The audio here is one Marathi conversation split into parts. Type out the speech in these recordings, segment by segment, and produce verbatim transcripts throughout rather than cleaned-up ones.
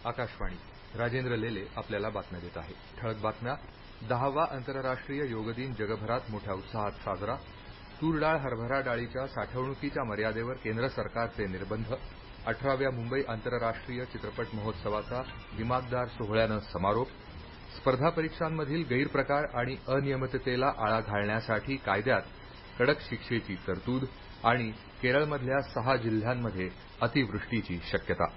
आकाशवाणी राजेंद्र लेले आपल्याला बातम्या देत आहे. ठळक बातम्या. दहावा आंतरराष्ट्रीय योग दिन जगभरात मोठ्या उत्साहात साजरा. तूर डाळ हरभरा डाळीच्या साठवणुकीच्या मर्यादेवर केंद्र सरकारचे निर्बंध. अठराव्या मुंबई आंतरराष्ट्रीय चित्रपट महोत्सवाचा दिमाखदार सोहळ्यानं समारोप. स्पर्धा परीक्षांमधील गैरप्रकार आणि अनियमिततेला आळा घालण्यासाठी कायद्यात कडक शिक्षेची तरतूद. आणि केरळमधल्या सहा जिल्ह्यांमध्ये अतिवृष्टीची शक्यता.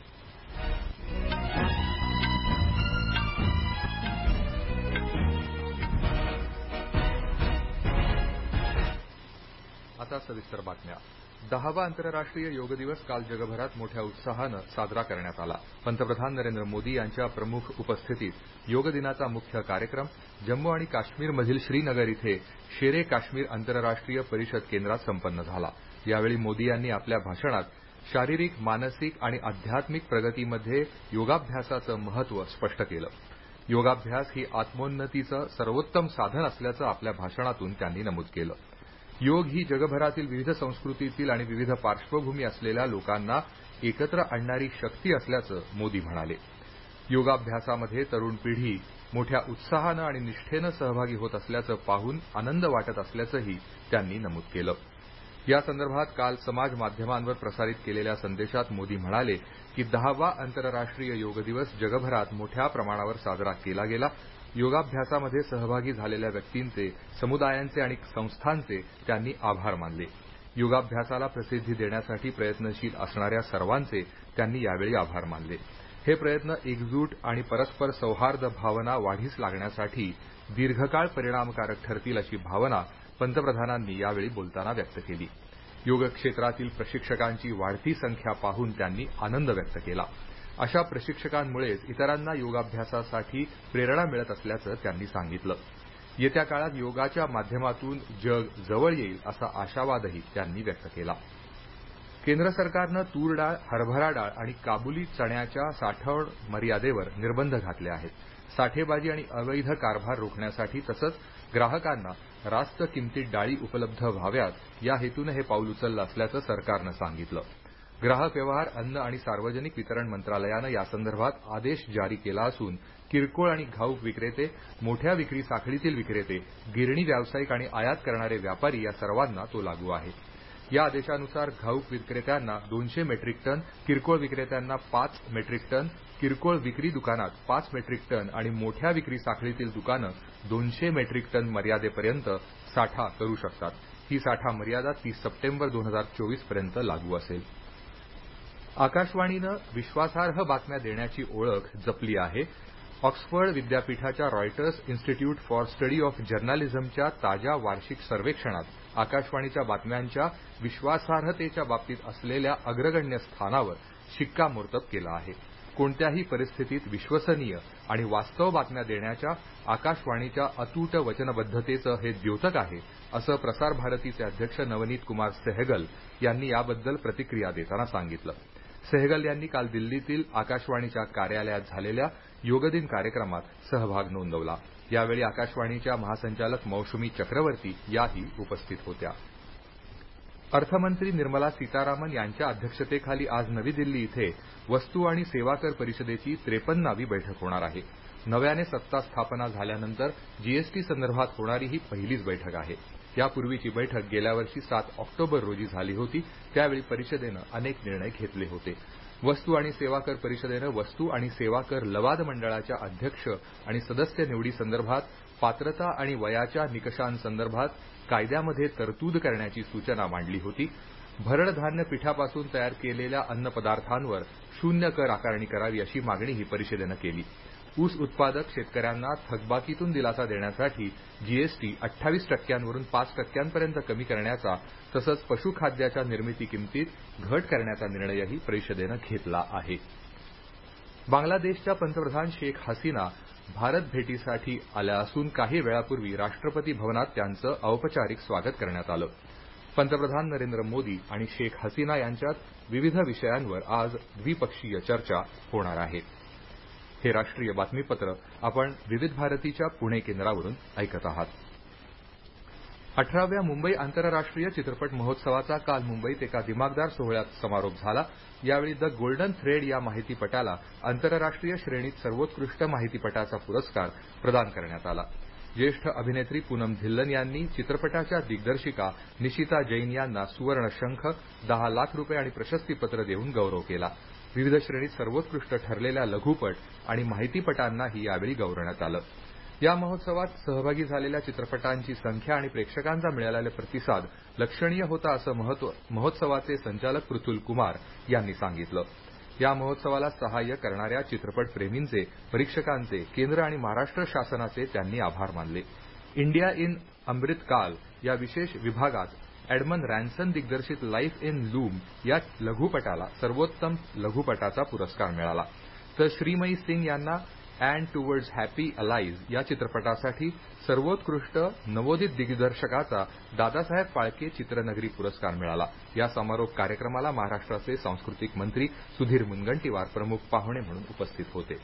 आता सविस्तर बातम्या. दहावा आंतरराष्ट्रीय योग दिवस काल जगभरात मोठ्या उत्साहानं साजरा करण्यात आला. पंतप्रधान नरेंद्र मोदी यांच्या प्रमुख उपस्थितीत योग दिनाचा मुख्य कार्यक्रम जम्मू आणि काश्मीरमधील श्रीनगर इथे शेरे काश्मीर आंतरराष्ट्रीय परिषद केंद्रात संपन्न झाला. यावेळी मोदी यांनी आपल्या भाषणात शारीरिक, मानसिक आणि आध्यात्मिक प्रगतीमध्ये योगाभ्यासाचं महत्त्व स्पष्ट केलं. योगाभ्यास ही आत्मोन्नतीचं सर्वोत्तम साधन असल्याचं आपल्या भाषणातून त्यांनी नमूद केलं. योग ही जगभरातील विविध संस्कृतीतील आणि विविध पार्श्वभूमी असलेल्या लोकांना एकत्र आणणारी शक्ती असल्याचं मोदी म्हणाले. योगाभ्यासामध्ये तरुण पिढी मोठ्या उत्साहानं आणि निष्ठेनं सहभागी होत असल्याचं पाहून आनंद वाटत असल्याचंही त्यांनी नमूद केलं. या संदर्भात काल समाज माध्यमांवर प्रसारित केलेल्या संदेशात मोदी म्हणाले की दहावा आंतरराष्ट्रीय योग दिवस जगभरात मोठ्या प्रमाणावर साजरा केला गेला. योगाभ्यासामध्ये सहभागी झालेल्या व्यक्तींचे, समुदायांचे आणि संस्थांचे त्यांनी आभार मानले. योगाभ्यासाला प्रसिद्धी देण्यासाठी प्रयत्नशील असणाऱ्या सर्वांचे त्यांनी यावेळी आभार मानले. हे प्रयत्न एकजूट आणि परस्पर सौहार्द भावना वाढीस लागण्यासाठी दीर्घकाळ परिणामकारक ठरतील अशी भावना पंतप्रधानांनी यावेळी बोलताना व्यक्त केली. योग क्षेत्रातील प्रशिक्षकांची वाढती संख्या पाहून त्यांनी आनंद व्यक्त केला. अशा प्रशिक्षकांमुळेच इतरांना योगाभ्यासासाठी प्रेरणा मिळत असल्याचं त्यांनी सांगितलं. येत्या काळात योगाच्या माध्यमातून जग जवळ येईल असा आशावादही त्यांनी व्यक्त केला. केंद्र सरकारनं तूर डाळ, हरभरा डाळ आणि काबुली चण्याच्या साठवण मर्यादेवर निर्बंध घातले आहेत. साठेबाजी आणि अवैध कारभार रोखण्यासाठी तसंच ग्राहकांना रास्त किमतीत डाळी उपलब्ध व्हाव्यात या हेतूनं हे पाऊल उचललं असल्याचं सरकारनं सांगितलं. ग्राहक व्यवहार, अन्न आणि सार्वजनिक वितरण मंत्रालयानं यासंदर्भात आदेश जारी केला असून किरकोळ आणि घाऊक विक्रेते, मोठ्या विक्री साखळीतील विक्रेते, गिरणी व्यावसायिक आणि आयात करणारे व्यापारी या सर्वांना तो लागू आहे. या आदेशानुसार घाऊक विक्रेत्यांना दोनशे मेट्रिक टन, किरकोळ विक्रेत्यांना पाच मेट्रिक टन, किरकोळ विक्री दुकानात पाच मेट्रिक टन आणि मोठ्या विक्री साखळीतील दुकानं दोनशे मेट्रिक टन मर्यादेपर्यंत साठा करू शकतात. ही साठा मर्यादा तीस सप्टेंबर दोन हजार चोवीस पर्यंत लागू असेल. आकाशवाणीनं विश्वासार्ह बातम्या देण्याची ओळख जपली आहे. ऑक्सफर्ड विद्यापीठाच्या Reuters institute for study of जर्नालिझमच्या ताज्या वार्षिक सर्वेक्षणात आकाशवाणीच्या बातम्यांच्या विश्वासार्हतेच्या बाबतीत असलेल्या अग्रगण्य स्थानावर शिक्कामोर्तब केलं आहे. कोणत्याही परिस्थितीत विश्वसनीय आणि वास्तव बातम्या देण्याच्या आकाशवाणीच्या अतूट वचनबद्धतेचं हे द्योतक आहे असं प्रसार भारतीचे अध्यक्ष नवनीत कुमार सहगल यांनी याबद्दल प्रतिक्रिया देताना सांगितलं. सहगल यांनी काल दिल्लीतील आकाशवाणीच्या कार्यालयात झालेल्या योगदिन कार्यक्रमात सहभाग नोंदवला. यावेळी आकाशवाणीच्या महासंचालक मौसुमी चक्रवर्ती याही उपस्थित होत्या. अर्थमंत्री निर्मला सीतारामन यांच्या अध्यक्षतेखाली आज नवी दिल्ली इथे वस्तू आणि सेवा कर परिषदेची त्रेपन्नावी बैठक होणार आहे. नव्याने सत्ता स्थापना झाल्यानंतर जीएसटी संदर्भात होणारी ही पहिलीच बैठक आहे. यापूर्वीची बैठक गेल्या वर्षी सात ऑक्टोबर रोजी झाली होती. त्यावेळी परिषदेनं अनेक निर्णय घेतले होते. वस्तू आणि सेवा कर परिषदेनं वस्तू आणि सेवा कर लवाद मंडळाच्या अध्यक्ष आणि सदस्य निवडीसंदर्भात पात्रता आणि वयाच्या निकषांसंदर्भात कायद्यामध्ये तरतूद करण्याची सूचना मांडली होती. भरड धान्य पिठापासून तयार केलेल्या अन्नपदार्थांवर शून्य कर आकारणी करावी अशी मागणीही परिषदेनं केली. ऊस उत्पादक शेतकऱ्यांना थकबाकीतून दिलासा देण्यासाठी जीएसटी अठ्ठावीस टक्क्यांवरून पाच टक्क्यांपर्यंत कमी करण्याचा तसंच पशुखाद्याच्या निर्मिती किमतीत घट करण्याचा निर्णयही परिषदेनं घेतला आहे. बांगलादेशच्या पंतप्रधान शेख हसीना भारत भेटीसाठी आल्या असून काही वेळापूर्वी राष्ट्रपती भवनात त्यांचं औपचारिक स्वागत करण्यात आलं. पंतप्रधान नरेंद्र मोदी आणि शेख हसीना यांच्यात विविध विषयांवर आज द्विपक्षीय चर्चा होणार आहे. हे राष्ट्रीय बातमीपत्र आपण विविध भारतीच्या पुणे केंद्रावरून ऐकत आहात. अठराव्या मुंबई आंतरराष्ट्रीय चित्रपट महोत्सवाचा काल मुंबईत एका दिमाखदार सोहळ्यात समारोप झाला. यावेळी द गोल्डन थ्रेड या माहितीपटाला आंतरराष्ट्रीय श्रेणीत सर्वोत्कृष्ट माहितीपटाचा पुरस्कार प्रदान करण्यात आला. ज्येष्ठ अभिनेत्री पूनम धिल्लन यांनी चित्रपटाच्या दिग्दर्शिका निशिता जैन यांना सुवर्ण शंख, दहा लाख रुपये आणि प्रशस्तीपत्र देऊन गौरव केला. विविध श्रेणीत सर्वोत्कृष्ट ठरलेल्या लघुपट आणि माहितीपटांनाही यावेळी गौरवण्यात आलं. या महोत्सवात सहभागी झालेल्या चित्रपटांची संख्या आणि प्रेक्षकांचा मिळालेला प्रतिसाद लक्षणीय होता असं महोत्सवाचे संचालक पृथुल कुमार यांनी सांगितलं. या महोत्सवाला सहाय्य करणाऱ्या चित्रपटप्रेमींचे, परीक्षकांचे, केंद्र आणि महाराष्ट्र शासनाचे त्यांनी आभार मानले. इंडिया इन अमृतकाल या विशेष विभागात एडमन रॅन्सन दिग्दर्शित लाईफ इन लूम या लघुपटाला सर्वोत्तम लघुपटाचा पुरस्कार मिळाला. तर श्रीमयी सिंग यांना अँड टुवर्ड्स हॅपी अलाइव्ह या चित्रपटासाठी सर्वोत्कृष्ट नवोदित दिग्दर्शकाचा दादासाहेब फाळके चित्रनगरी पुरस्कार मिळाला. या समारोप कार्यक्रमाला महाराष्ट्राचे सांस्कृतिक मंत्री सुधीर मुनगंटीवार प्रमुख पाहुणे म्हणून उपस्थित होते.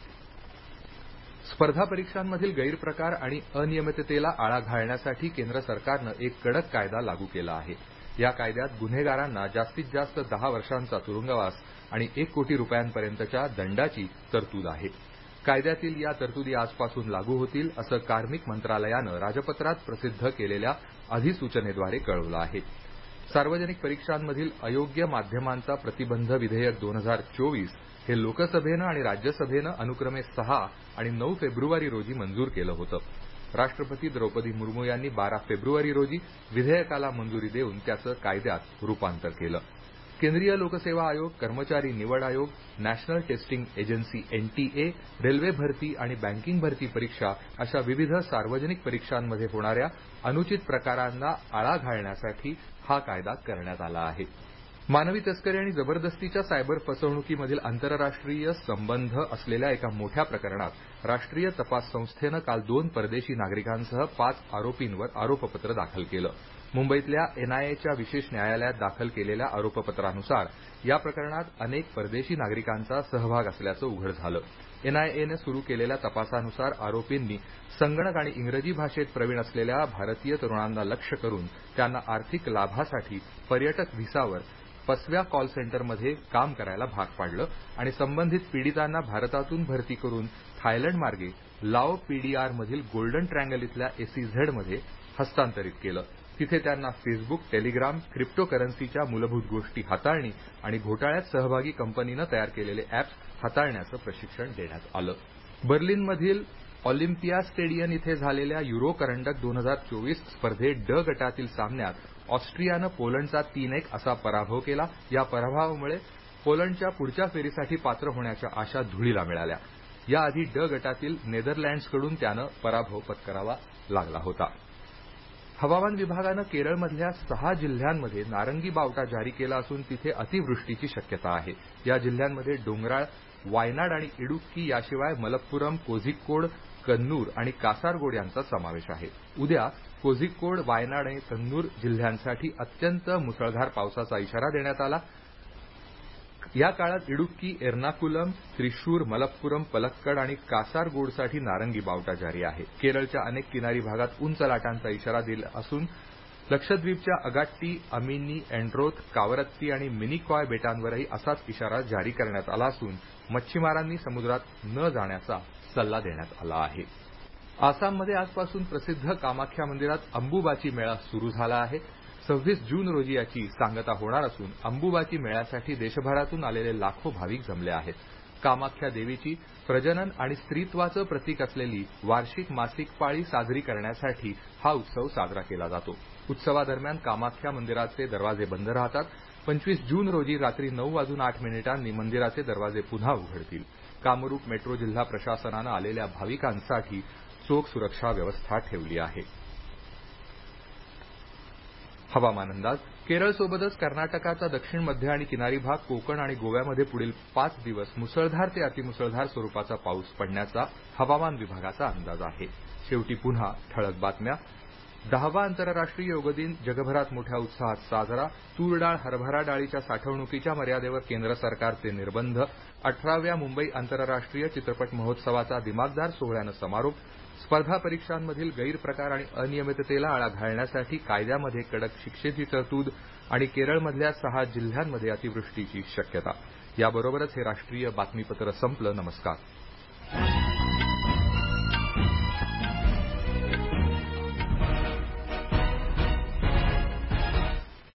स्पर्धा परीक्षांमधील गैरप्रकार आणि अनियमिततेला आळा घालण्यासाठी केंद्र सरकारनं एक कडक कायदा लागू केला आहे. या कायद्यात गुन्हेगारांना जास्तीत जास्त दहा वर्षांचा तुरुंगवास आणि एक कोटी रुपयांपर्यंतच्या दंडाची तरतूद आहे. कायद्यातील या तरतुदी आजपासून लागू होतील असं कार्मिक मंत्रालयानं राजपत्रात प्रसिद्ध केलेल्या अधिसूचनेद्वारे कळवलं आहे. सार्वजनिक परीक्षांमधील अयोग्य माध्यमांचा प्रतिबंध विधेयक दोन हजार चोवीस हे लोकसभेनं आणि राज्यसभेनं अनुक्रमे सहा आणि नऊ फेब्रुवारी रोजी मंजूर केलं होतं. राष्ट्रपती द्रौपदी मुर्मू यांनी बारा फेब्रुवारी रोजी विधेयकाला मंजुरी देऊन त्याचं कायद्यात रूपांतर केलं. केंद्रीय लोकसेवा आयोग, कर्मचारी निवड आयोग, national testing agency NTA, railway भरती आणि बँकिंग भरती परीक्षा अशा विविध सार्वजनिक परीक्षांमध्ये होणाऱ्या अनुचित प्रकारांना आळा घालण्यासाठी हा कायदा करण्यात आला आहे. मानवी तस्करी आणि जबरदस्तीच्या सायबर फसवणुकीमधील आंतरराष्ट्रीय संबंध असलेल्या एका मोठ्या प्रकरणात राष्ट्रीय तपास संस्थेनं काल दोन परदेशी नागरिकांसह पाच आरोपींवर आरोपपत्र दाखल केलं. मुंबईतल्या एनआयएच्या विशेष न्यायालयात दाखल केलेल्या आरोपपत्रानुसार या प्रकरणात अनेक परदेशी नागरिकांचा सहभाग असल्याचं उघड झालं. एनआयएनं सुरू केलेल्या तपासानुसार आरोपींनी संगणक आणि इंग्रजी भाषेत प्रवीण असलेल्या भारतीय तरुणांना लक्ष्य करून त्यांना आर्थिक लाभासाठी पर्यटक व्हिसावर फसव्या कॉल सेंटरमध्ये काम करायला भाग पाडलं आणि संबंधित पीडितांना भारतातून भरती करून थायलंड मार्गे लाओ पीडीआरमधील गोल्डन ट्रँगल इथल्या एसीझेडमध्ये हस्तांतरित केलं. तिथे त्यांना फेसबुक, टेलिग्राम, क्रिप्टोकरन्सीच्या मूलभूत गोष्टी हाताळणी आणि घोटाळ्यात सहभागी कंपनीनं तयार केलेले ॲप्स हाताळण्याचं प्रशिक्षण देण्यात आलं. बर्लिनमधील ऑलिम्पिया स्टेडियम इथे झालेल्या युरो करंडक दोन हजार चोवीस स्पर्धेत ड गटातील सामन्यात ऑस्ट्रियानं पोलंडचा तीन एक असा पराभव केला. या पराभवामुळे पोलंडच्या पुढच्या फेरीसाठी पात्र होण्याच्या आशा धुळीला मिळाल्या. याआधी ड गटातील नेदरलँड्सकडून त्यानं पराभव पत्करावा लागला होता. हवामान विभागानं केरळमधल्या सहा जिल्ह्यांमध्ये नारंगी बावटा जारी केला असून तिथे अतिवृष्टीची शक्यता आहे. या जिल्ह्यांमध्ये डोंगराळ, वायनाड आणि इडुक्की याशिवाय मलप्पुरम, कोझिक्कोड, कन्नूर आणि कासारगोड यांचा समावेश आहे. उद्या कोझिक्कोड, वायनाड आणि कन्नूर जिल्ह्यांसाठी अत्यंत मुसळधार पावसाचा इशारा देण्यात आला. या काळात इडुक्की, एर्नाकुलम, त्रिशूर, मलप्पुरम, पलक्कड आणि कासारगोडसाठी नारंगी बावटा जारी आहे. केरळच्या अनेक किनारी भागात उंच लाटांचा इशारा दिला असून लक्षद्वीपच्या अगाट्टी, अमिनी, एंड्रोथ, कावरत्ती आणि मिनिकॉय बेटांवरही असाच इशारा जारी करण्यात आला असून मच्छीमारांनी समुद्रात न जाण्याचा सल्ला देण्यात आला आहे. आसाममध्ये आजपासून प्रसिद्ध कामाख्या मंदिरात अंबुबाची मेळा सुरू झाला आहे. सव्वीस जून रोजी याची सांगता होणार असून अंबुबाची मेळ्यासाठी देशभरातून आलेले लाखो भाविक जमले आहेत. कामाख्या देवीची प्रजनन आणि स्त्रीत्वाचं प्रतीक असलेली वार्षिक मासिक पाळी साजरी करण्यासाठी हा उत्सव साजरा केला जातो. उत्सवादरम्यान कामाख्या मंदिराचे दरवाजे बंद राहतात. पंचवीस जून रोजी रात्री नऊ वाजून आठ मिनिटांनी मंदिराचे दरवाजे पुन्हा उघडतील. कामरूप मेट्रो जिल्हा प्रशासनानं आलेल्या भाविकांसाठी चोख सुरक्षा व्यवस्था ठेवली आहे. हवामान अंदाज. केरळसोबतच कर्नाटकाचा दक्षिण मध्य आणि किनारी भाग, कोकण आणि गोव्यामध्ये पुढील पाच दिवस मुसळधार ते अतिमुसळधार स्वरूपाचा पाऊस पडण्याचा हवामान विभागाचा अंदाज आहे. शेवटी पुन्हा ठळक बातम्या. दहावा आंतरराष्ट्रीय योग दिन जगभरात मोठ्या उत्साहात साजरा. तूर डाळ हरभरा डाळीच्या साठवणुकीच्या मर्यादेवर केंद्र सरकारचे निर्बंध. अठराव्या मुंबई आंतरराष्ट्रीय चित्रपट महोत्सवाचा दिमाखदार सोहळ्यानं समारोप. स्पर्धा परीक्षांमधील गैरप्रकार आणि अनियमिततेला आळा घालण्यासाठी कायद्यामध्ये कडक शिक्षेची तरतूद. आणि केरळमधल्या सहा जिल्ह्यांमध्ये अतिवृष्टीची शक्यता. याबरोबरच हे राष्ट्रीय बातमीपत्र संपलं. नमस्कार.